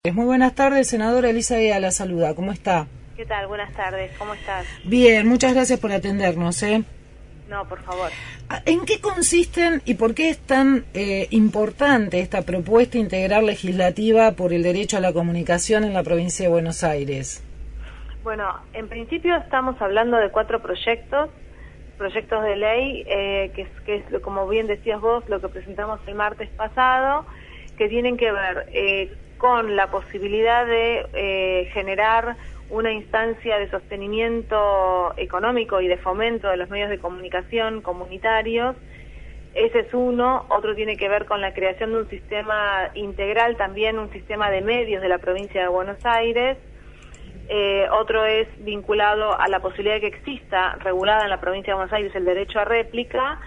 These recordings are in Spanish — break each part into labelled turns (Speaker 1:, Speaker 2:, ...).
Speaker 1: Muy buenas tardes, senadora Elisa Díaz la saluda. ¿Cómo está?
Speaker 2: ¿Qué tal? Buenas tardes. ¿Cómo estás?
Speaker 1: Bien, muchas gracias por atendernos.
Speaker 2: No, por favor.
Speaker 1: ¿En qué consisten y por qué es tan importante esta propuesta integral legislativa por el derecho a la comunicación en la provincia de Buenos Aires?
Speaker 2: Bueno, en principio estamos hablando de 4 proyectos de ley, que es, como bien decías vos, lo que presentamos el martes pasado, que tienen que ver con la posibilidad de generar una instancia de sostenimiento económico y de fomento de los medios de comunicación comunitarios. Ese es uno. Otro tiene que ver con la creación de un sistema integral, también un sistema de medios de la provincia de Buenos Aires. Otro es vinculado a la posibilidad de que exista, regulada en la provincia de Buenos Aires, el derecho a réplica.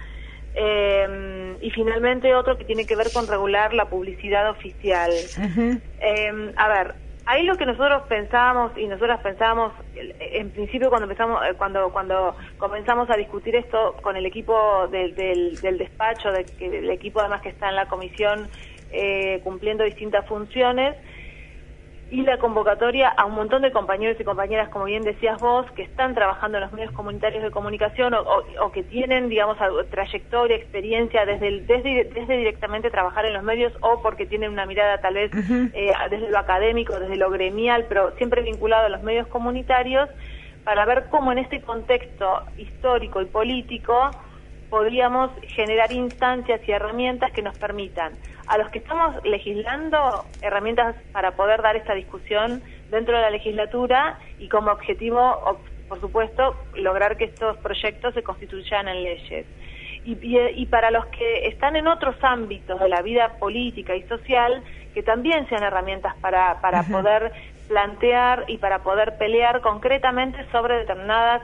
Speaker 2: Y finalmente otro que tiene que ver con regular la publicidad oficial. A ver, ahí lo que nosotros pensábamos y nosotras pensábamos en principio cuando comenzamos a discutir esto con el equipo del despacho, el equipo además que está en la comisión cumpliendo distintas funciones, y la convocatoria a un montón de compañeros y compañeras, como bien decías vos, que están trabajando en los medios comunitarios de comunicación o que tienen, digamos, trayectoria, experiencia desde directamente trabajar en los medios, o porque tienen una mirada tal vez desde lo académico, desde lo gremial, pero siempre vinculado a los medios comunitarios, para ver cómo en este contexto histórico y político podríamos generar instancias y herramientas que nos permitan a los que estamos legislando herramientas para poder dar esta discusión dentro de la legislatura y como objetivo, por supuesto, lograr que estos proyectos se constituyan en leyes. Y para los que están en otros ámbitos de la vida política y social, que también sean herramientas para poder plantear y para poder pelear concretamente sobre determinadas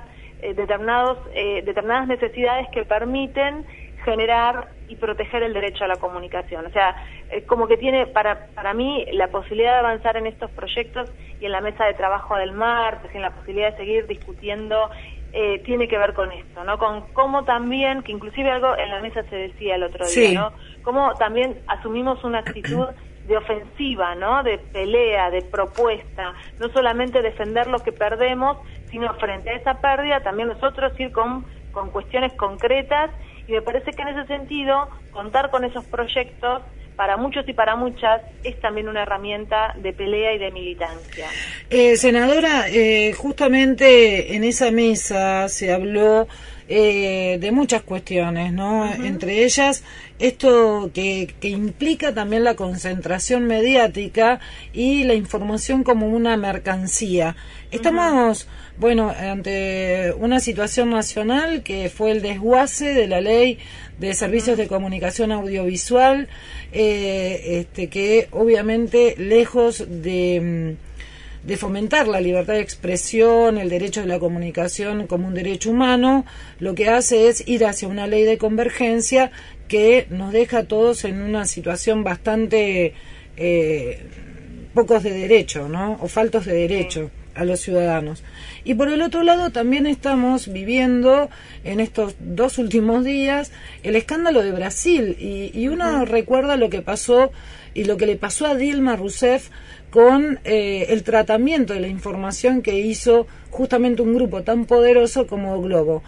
Speaker 2: necesidades que permiten generar y proteger el derecho a la comunicación. O sea, como que tiene para mí la posibilidad de avanzar en estos proyectos y en la mesa de trabajo del martes, en la posibilidad de seguir discutiendo, tiene que ver con esto, ¿no? Con cómo también, que inclusive algo en la mesa se decía el otro día, ¿no? Cómo también asumimos una actitud de ofensiva, ¿no? De pelea, de propuesta, no solamente defender lo que perdemos, sino frente a esa pérdida también nosotros ir con cuestiones concretas, y me parece que en ese sentido contar con esos proyectos para muchos y para muchas es también una herramienta de pelea y de militancia.
Speaker 1: Senadora, justamente en esa mesa se habló de muchas cuestiones, ¿no? Entre ellas esto que implica también la concentración mediática y la información como una mercancía. Estamos, bueno, ante una situación nacional que fue el desguace de la ley de servicios de comunicación audiovisual, que obviamente lejos de fomentar la libertad de expresión, el derecho de la comunicación como un derecho humano, lo que hace es ir hacia una ley de convergencia que nos deja a todos en una situación bastante pocos de derecho, ¿no? O faltos de derecho a los ciudadanos. Y por el otro lado también estamos viviendo en estos 2 últimos días el escándalo de Brasil, y uno recuerda lo que pasó y lo que le pasó a Dilma Rousseff con el tratamiento de la información que hizo justamente un grupo tan poderoso como Globo.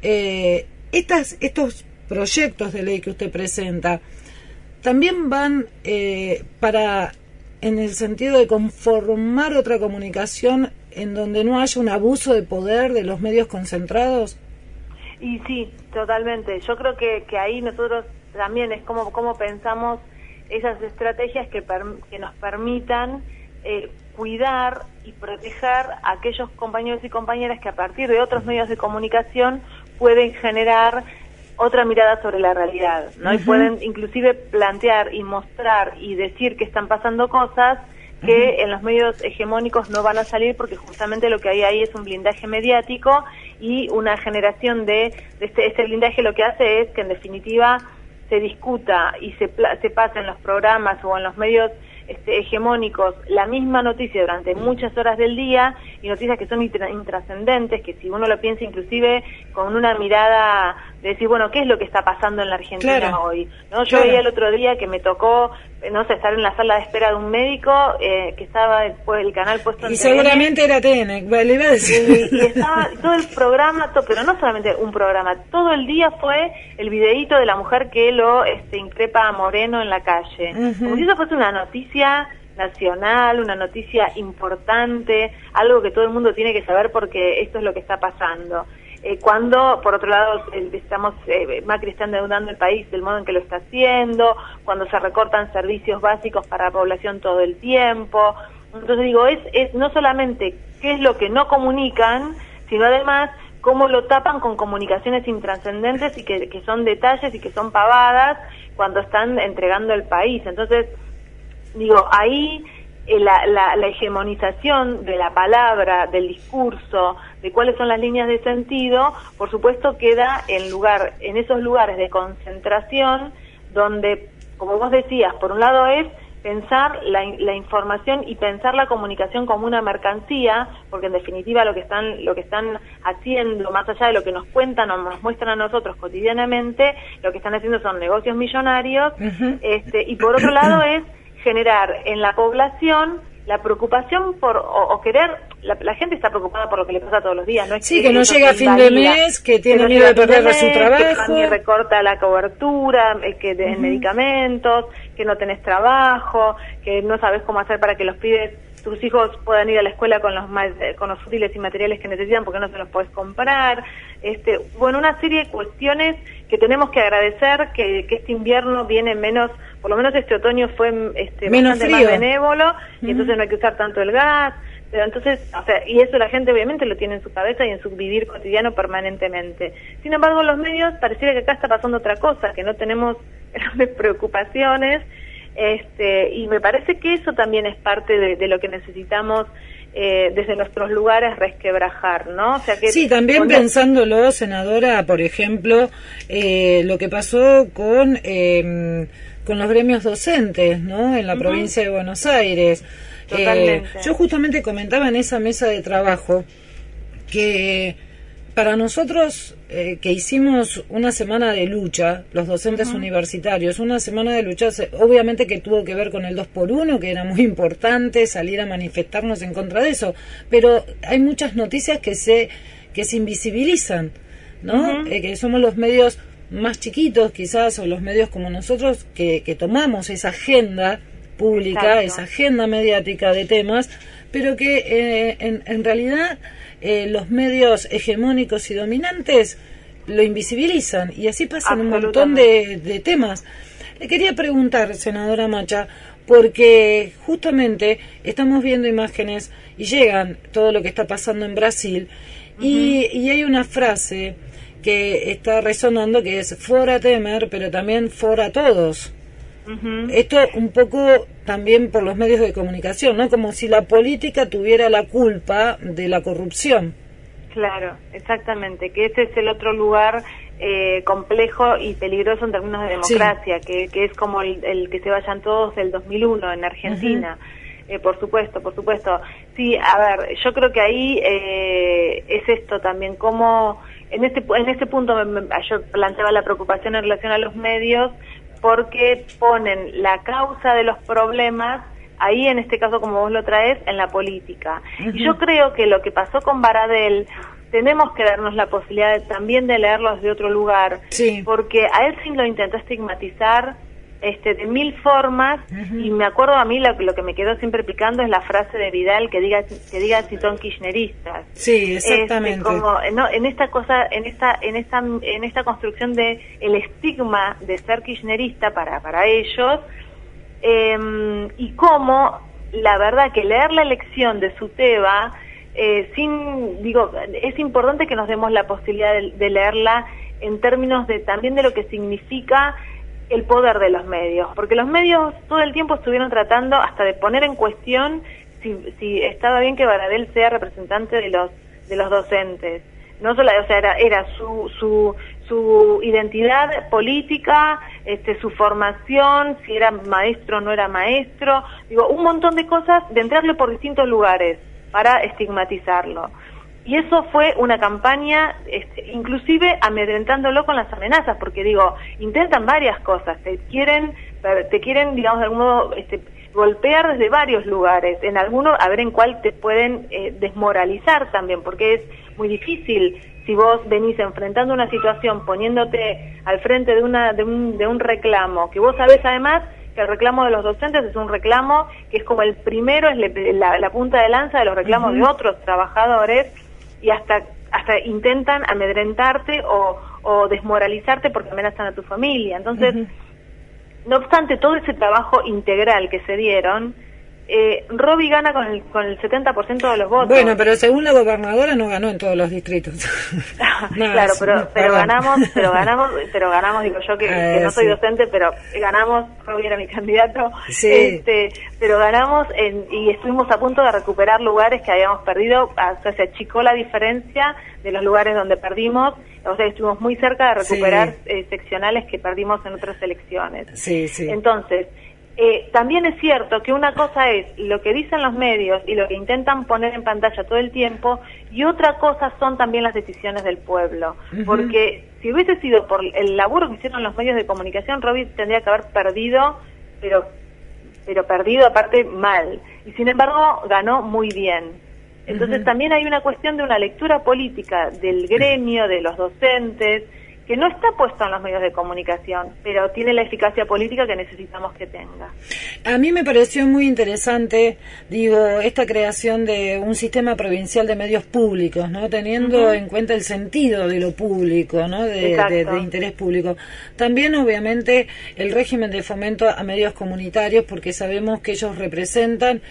Speaker 1: Estos proyectos de ley que usted presenta también van en el sentido de conformar otra comunicación en donde no haya un abuso de poder de los medios concentrados.
Speaker 2: Y sí, totalmente. Yo creo que ahí nosotros también es como pensamos esas estrategias que nos permitan cuidar y proteger a aquellos compañeros y compañeras que a partir de otros medios de comunicación pueden generar otra mirada sobre la realidad, ¿no? Y pueden inclusive plantear y mostrar y decir que están pasando cosas que en los medios hegemónicos no van a salir, porque justamente lo que hay ahí es un blindaje mediático y una generación de este blindaje. Lo que hace es que en definitiva se discuta y se pase en los programas o en los medios hegemónicos la misma noticia durante muchas horas del día, y noticias que son intrascendentes, que si uno lo piensa inclusive con una mirada decir, bueno, ¿qué es lo que está pasando en la Argentina
Speaker 1: claro,
Speaker 2: hoy? ¿No? Yo veía el otro día que me tocó, no sé, estar en la sala de espera de un médico que estaba después el canal puesto en
Speaker 1: y seguramente era TN, le iba a decir.
Speaker 2: Y estaba todo el programa, pero no solamente un programa, todo el día fue el videíto de la mujer que lo increpa a Moreno en la calle. Como si eso fuese una noticia nacional, una noticia importante, algo que todo el mundo tiene que saber porque esto es lo que está pasando. Cuando, por otro lado, Macri está endeudando el país del modo en que lo está haciendo, cuando se recortan servicios básicos para la población todo el tiempo. Entonces digo, es no solamente qué es lo que no comunican, sino además cómo lo tapan con comunicaciones intrascendentes y que son detalles y que son pavadas cuando están entregando el país. Entonces, digo, ahí la hegemonización de la palabra, del discurso, de cuáles son las líneas de sentido, por supuesto queda en esos lugares de concentración donde, como vos decías, por un lado es pensar la información y pensar la comunicación como una mercancía, porque en definitiva lo que están haciendo, más allá de lo que nos cuentan o nos muestran a nosotros cotidianamente, lo que están haciendo son negocios millonarios, y por otro lado es generar en la población la preocupación o querer, la gente está preocupada por lo que le pasa todos los días, no es
Speaker 1: que no llega a fin de mes, que tiene miedo de perder su trabajo,
Speaker 2: que recorta la cobertura, que de medicamentos, que no tenés trabajo, que no sabes cómo hacer para que los pibes, tus hijos puedan ir a la escuela con los útiles y materiales que necesitan porque no se los podés comprar. Bueno, una serie de cuestiones que tenemos que agradecer que este invierno viene menos, por lo menos este otoño fue
Speaker 1: menos
Speaker 2: bastante
Speaker 1: frío,
Speaker 2: más benévolo, y entonces no hay que usar tanto el gas. Pero entonces, y eso la gente obviamente lo tiene en su cabeza y en su vivir cotidiano permanentemente. Sin embargo, los medios pareciera que acá está pasando otra cosa, que no tenemos grandes preocupaciones, y me parece que eso también es parte de lo que necesitamos desde nuestros lugares resquebrajar, ¿no? O sea que
Speaker 1: sí, también pensándolo, senadora, por ejemplo, lo que pasó con los gremios docentes, ¿no? En la provincia de Buenos Aires. Yo justamente comentaba en esa mesa de trabajo que para nosotros que hicimos una semana de lucha, los docentes universitarios, una semana de lucha, obviamente que tuvo que ver con el 2x1, que era muy importante salir a manifestarnos en contra de eso, pero hay muchas noticias que se invisibilizan, ¿no? Que somos los medios más chiquitos quizás, o los medios como nosotros, que tomamos esa agenda pública, exacto, esa agenda mediática de temas, pero que en realidad los medios hegemónicos y dominantes lo invisibilizan, y así pasan un montón de temas. Le quería preguntar, senadora Macha, porque justamente estamos viendo imágenes y llegan todo lo que está pasando en Brasil, y hay una frase que está resonando que es fora Temer, pero también fora todos. Esto un poco también por los medios de comunicación, ¿no? Como si la política tuviera la culpa de la corrupción.
Speaker 2: Claro, exactamente, que ese es el otro lugar complejo y peligroso en términos de democracia, sí, que es como el que se vayan todos del 2001 en Argentina. Por supuesto. Sí, a ver, yo creo que ahí es esto también, como en este punto yo planteaba la preocupación en relación a los medios, porque ponen la causa de los problemas ahí, en este caso como vos lo traes, en la política. Y yo creo que lo que pasó con Baradel, tenemos que darnos la posibilidad también de leerlo desde otro lugar, sí, porque a él sí lo intentó estigmatizar de mil formas, y me acuerdo a mí lo que me quedó siempre picando es la frase de Vidal que diga si son kirchneristas.
Speaker 1: Sí, exactamente.
Speaker 2: Como no, en esta cosa, en esta construcción de el estigma de ser kirchnerista para ellos, y cómo la verdad que leer la elección de Suteba es importante que nos demos la posibilidad de leerla en términos también de lo que significa el poder de los medios, porque los medios todo el tiempo estuvieron tratando hasta de poner en cuestión si estaba bien que Baradel sea representante de los docentes. No solo, o sea, era su identidad política, su formación, si era maestro o no era maestro, un montón de cosas, de entrarle por distintos lugares para estigmatizarlo. Y eso fue una campaña, inclusive amedrentándolo con las amenazas, porque digo, intentan varias cosas, te quieren, digamos, de algún modo, golpear desde varios lugares, en alguno, a ver en cuál te pueden desmoralizar también, porque es muy difícil si vos venís enfrentando una situación, poniéndote al frente de un reclamo, que vos sabés además que el reclamo de los docentes es un reclamo que es como el primero, es la punta de lanza de los reclamos de otros trabajadores, y hasta intentan amedrentarte o desmoralizarte porque amenazan a tu familia. Entonces, no obstante todo ese trabajo integral que se dieron, Roby gana con el 70% de los votos.
Speaker 1: Bueno, pero según la gobernadora no ganó en todos los distritos.
Speaker 2: Claro, pero ganamos, digo yo que no soy docente, pero ganamos, Roby era mi candidato,
Speaker 1: sí.
Speaker 2: Pero ganamos y estuvimos a punto de recuperar lugares que habíamos perdido, o sea, se achicó la diferencia de los lugares donde perdimos, o sea, estuvimos muy cerca de recuperar seccionales que perdimos en otras elecciones.
Speaker 1: Sí, sí.
Speaker 2: Entonces, también es cierto que una cosa es lo que dicen los medios y lo que intentan poner en pantalla todo el tiempo, y otra cosa son también las decisiones del pueblo, porque si hubiese sido por el laburo que hicieron los medios de comunicación, Roby tendría que haber perdido, pero perdido aparte mal, y sin embargo ganó muy bien. Entonces también hay una cuestión de una lectura política del gremio, de los docentes, que no está puesto en los medios de comunicación, pero tiene la eficacia política que necesitamos que tenga.
Speaker 1: A mí me pareció muy interesante, esta creación de un sistema provincial de medios públicos, ¿no? Teniendo en cuenta el sentido de lo público, ¿no? De interés público. También, obviamente, el régimen de fomento a medios comunitarios, porque sabemos que ellos representan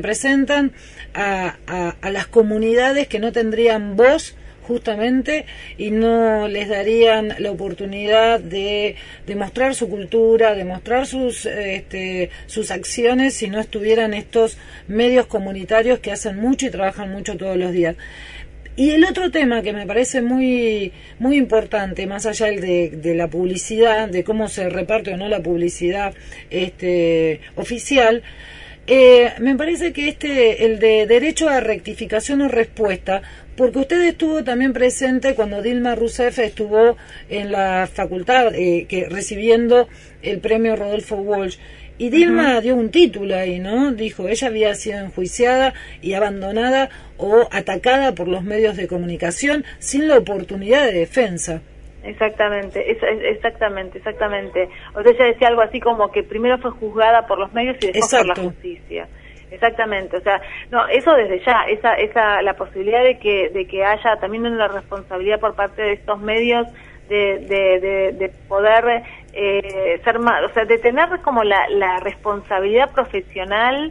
Speaker 1: a las comunidades que no tendrían voz, justamente, y no les darían la oportunidad de mostrar su cultura, de mostrar sus acciones si no estuvieran estos medios comunitarios que hacen mucho y trabajan mucho todos los días. Y el otro tema que me parece muy muy importante, más allá de la publicidad, de cómo se reparte o no la publicidad oficial, me parece que el de derecho a rectificación o respuesta, porque usted estuvo también presente cuando Dilma Rousseff estuvo en la facultad recibiendo el premio Rodolfo Walsh, y Dilma dio un título ahí, ¿no? Dijo, ella había sido enjuiciada y abandonada o atacada por los medios de comunicación sin la oportunidad de defensa.
Speaker 2: Exactamente. O sea, ella decía algo así como que primero fue juzgada por los medios y después por la justicia. Exactamente, o sea, no, eso desde ya, la posibilidad de que haya también una responsabilidad por parte de estos medios de poder ser más, o sea, de tener como la responsabilidad profesional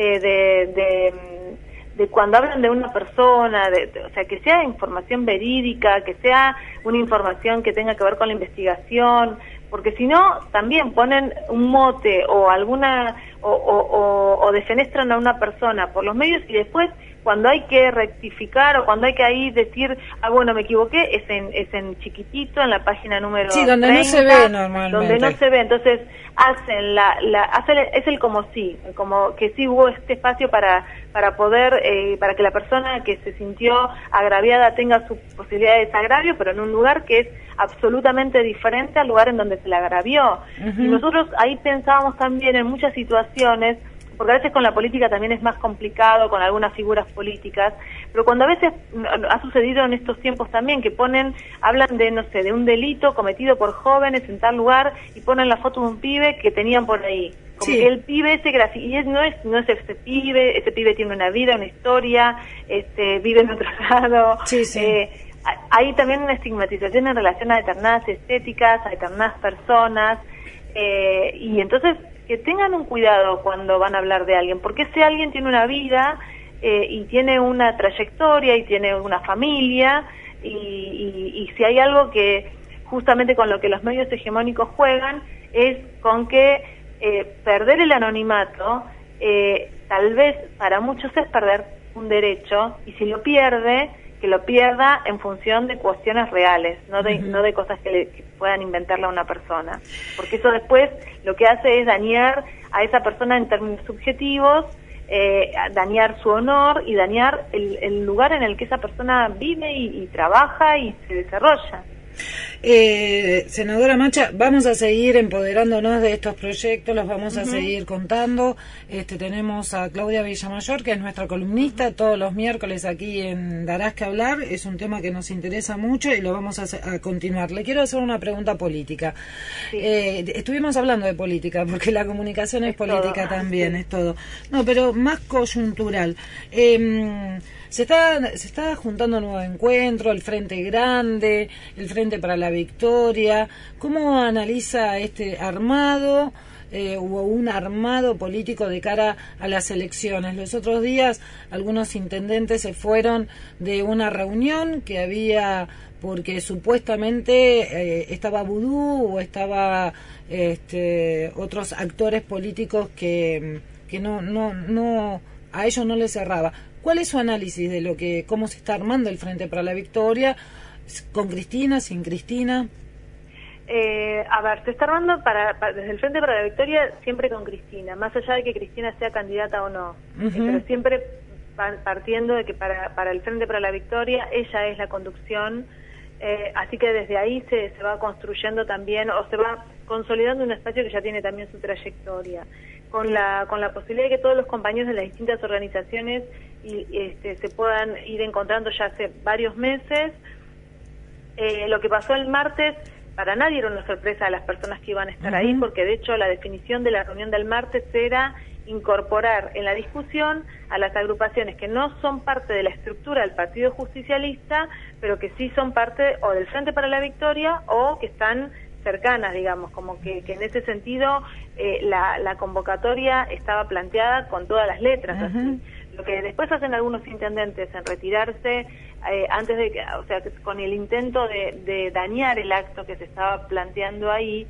Speaker 2: de cuando hablan de una persona, o sea, que sea información verídica, que sea una información que tenga que ver con la investigación, porque si no, también ponen un mote o alguna, o defenestran a una persona por los medios, y después, cuando hay que rectificar o cuando hay que ahí decir, bueno, me equivoqué, es en chiquitito, en la página número 30,
Speaker 1: donde no se ve normalmente.
Speaker 2: Donde no se ve, entonces hacen es el como que sí hubo este espacio para poder, para que la persona que se sintió agraviada tenga su posibilidad de desagravio, pero en un lugar que es absolutamente diferente al lugar en donde se la agravió. Y nosotros ahí pensábamos también en muchas situaciones, porque a veces con la política también es más complicado, con algunas figuras políticas, pero cuando a veces ha sucedido en estos tiempos también que hablan de, no sé, de un delito cometido por jóvenes en tal lugar y ponen la foto de un pibe que tenían por ahí. Como que el pibe y no es ese pibe tiene una vida, una historia, vive en otro lado. Hay también una estigmatización en relación a determinadas estéticas, a determinadas personas, y entonces que tengan un cuidado cuando van a hablar de alguien, porque ese alguien tiene una vida y tiene una trayectoria y tiene una familia, y si hay algo que justamente con lo que los medios hegemónicos juegan es con que perder el anonimato tal vez para muchos es perder un derecho, y si lo pierde, que lo pierda en función de cuestiones reales, no de cosas que puedan inventarle a una persona, porque eso después lo que hace es dañar a esa persona en términos subjetivos, dañar su honor y dañar el lugar en el que esa persona vive y trabaja y se desarrolla.
Speaker 1: Senadora Macha, vamos a seguir empoderándonos de estos proyectos, los vamos a seguir contando. Tenemos a Claudia Villamayor, que es nuestra columnista, todos los miércoles aquí en Darás que Hablar. Es un tema que nos interesa mucho y lo vamos a continuar. Le quiero hacer una pregunta política. Sí. Estuvimos hablando de política, porque la comunicación es política todo. También, es todo. No, pero más coyuntural. Se está juntando un nuevo encuentro, el Frente Grande, el Frente para la Victoria. ¿Cómo analiza este armado o un armado político de cara a las elecciones? Los otros días algunos intendentes se fueron de una reunión que había porque supuestamente estaba Vudú o estaba otros actores políticos que no a ellos no les cerraba. ¿Cuál es su análisis de cómo se está armando el Frente para la Victoria? ¿Con Cristina, sin Cristina?
Speaker 2: A ver, se está armando desde el Frente para la Victoria siempre con Cristina, más allá de que Cristina sea candidata o no, pero siempre partiendo de que para el Frente para la Victoria ella es la conducción, así que desde ahí se va construyendo también, o se va consolidando un espacio que ya tiene también su trayectoria, con la posibilidad de que todos los compañeros de las distintas organizaciones se puedan ir encontrando ya hace varios meses. Lo que pasó el martes para nadie era una sorpresa a las personas que iban a estar ahí, porque de hecho la definición de la reunión del martes era incorporar en la discusión a las agrupaciones que no son parte de la estructura del Partido Justicialista, pero que sí son parte o del Frente para la Victoria o que están cercanas, digamos, como que en ese sentido la convocatoria estaba planteada con todas las letras, así. Lo que después hacen algunos intendentes en retirarse antes de que, o sea, con el intento de dañar el acto que se estaba planteando ahí,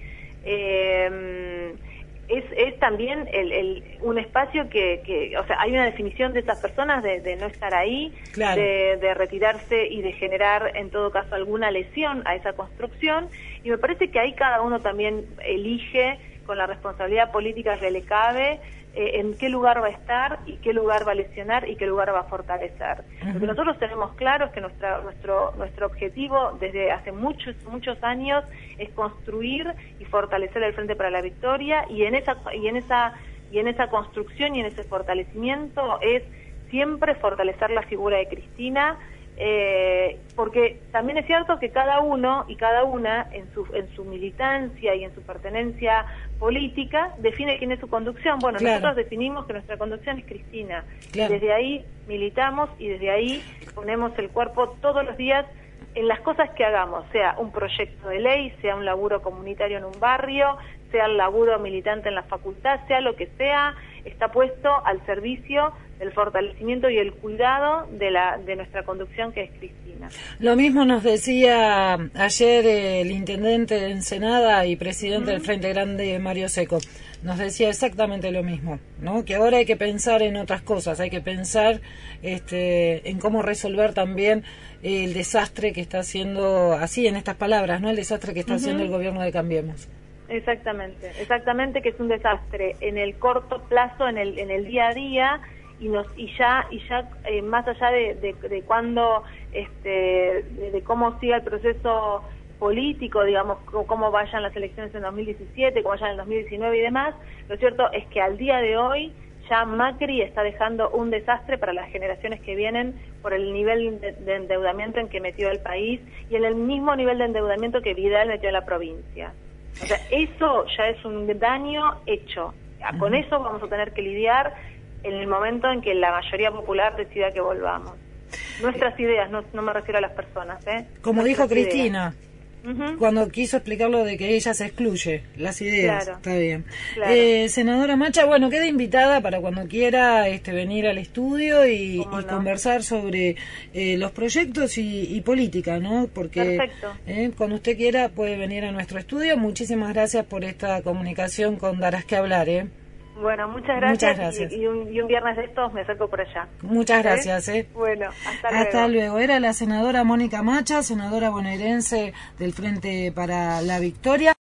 Speaker 2: es también un espacio que, o sea, hay una definición de esas personas de no estar ahí, claro, de retirarse y de generar en todo caso alguna lesión a esa construcción, y me parece que ahí cada uno también elige con la responsabilidad política que le cabe en qué lugar va a estar y qué lugar va a lesionar y qué lugar va a fortalecer. Lo que nosotros tenemos claro es que nuestro objetivo desde hace muchos años es construir y fortalecer el Frente para la Victoria, y en esa construcción y en ese fortalecimiento es siempre fortalecer la figura de Cristina, porque también es cierto que cada uno y cada una en su militancia y en su pertenencia política define quién es su conducción. Bueno, claro, nosotros definimos que nuestra conducción es Cristina, claro, desde ahí militamos y desde ahí ponemos el cuerpo todos los días en las cosas que hagamos, sea un proyecto de ley, sea un laburo comunitario en un barrio, sea el laburo militante en la facultad, sea lo que sea, está puesto al servicio del fortalecimiento y el cuidado de nuestra conducción, que es Cristina.
Speaker 1: Lo mismo nos decía ayer el intendente de Ensenada y presidente del Frente Grande, Mario Seco. Nos decía exactamente lo mismo, ¿no? Que ahora hay que pensar en otras cosas, hay que pensar en cómo resolver también el desastre que está haciendo, así en estas palabras, ¿no? El desastre que está haciendo el gobierno de Cambiemos.
Speaker 2: Exactamente, que es un desastre en el corto plazo, en el día a día, y ya más allá de cuándo, de cómo siga el proceso político, digamos, cómo vayan las elecciones en 2017, cómo vayan en 2019 y demás, lo cierto es que al día de hoy ya Macri está dejando un desastre para las generaciones que vienen por el nivel de endeudamiento en que metió el país y en el mismo nivel de endeudamiento que Vidal metió en la provincia. O sea, eso ya es un daño hecho. Con eso vamos a tener que lidiar en el momento en que la mayoría popular decida que volvamos. Nuestras ideas, no me refiero a las personas,
Speaker 1: Como dijo Cristina, cuando quiso explicarlo de que ella se excluye, las ideas, claro, está bien. Claro. Senadora Macha, bueno, queda invitada para cuando quiera venir al estudio y conversar sobre los proyectos y política, ¿no? Porque cuando usted quiera puede venir a nuestro estudio. Muchísimas gracias por esta comunicación con Darás que Hablar,
Speaker 2: Bueno, muchas gracias. Y un viernes de estos me acerco por allá.
Speaker 1: Muchas gracias.
Speaker 2: Bueno, hasta luego.
Speaker 1: Hasta luego. Era la senadora Mónica Macha, senadora bonaerense del Frente para la Victoria.